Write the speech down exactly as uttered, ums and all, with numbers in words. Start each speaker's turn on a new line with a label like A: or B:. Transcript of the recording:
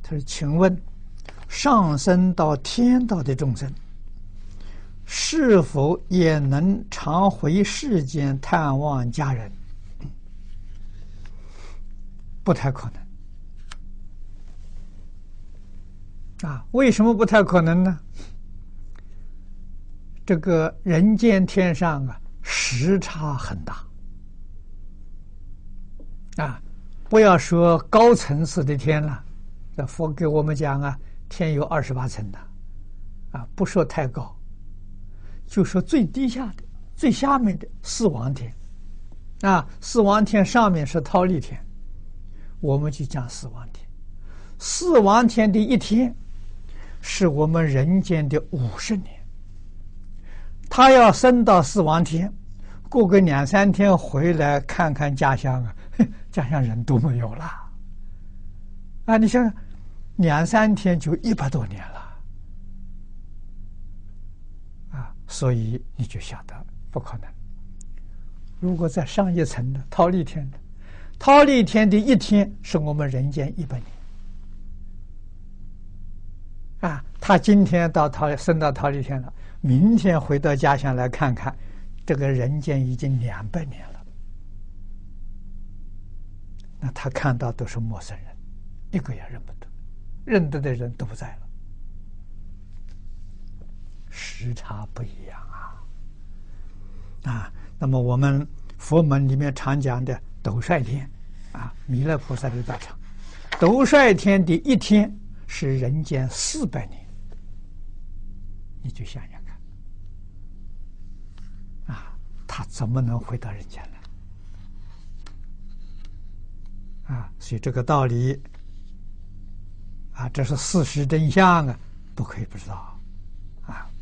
A: 他说：“请问，上升到天道的众生，是否也能常回世间探望家人？”不太可能啊！为什么不太可能呢？这个人间天上啊，时差很大啊！不要说高层次的天了，这佛给我们讲啊，天有二十八层的啊，不说太高，就说最低下的、最下面的四王天啊，四王天上面是忉利天。我们就讲四王天，四王天的一天是我们人间的五十年。他要升到四王天，过个两三天回来看看家乡啊，家乡人都没有了啊！你想想，两三天就一百多年了啊！所以你就晓得不可能。如果在上一层的忉利天的。忉利天的一天是我们人间一百年啊！他今天到忉升到忉利天了，明天回到家乡来看看，这个人间已经两百年了。那他看到都是陌生人，一个也认不得，认得的人都不在了，时差不一样啊！啊，那么我们佛门里面常讲的斗率天啊，弥勒菩萨的道场，斗率天的一天是人间四百年，你就想想看啊，他怎么能回到人间来啊？所以这个道理啊，这是事实真相啊，不可以不知道啊。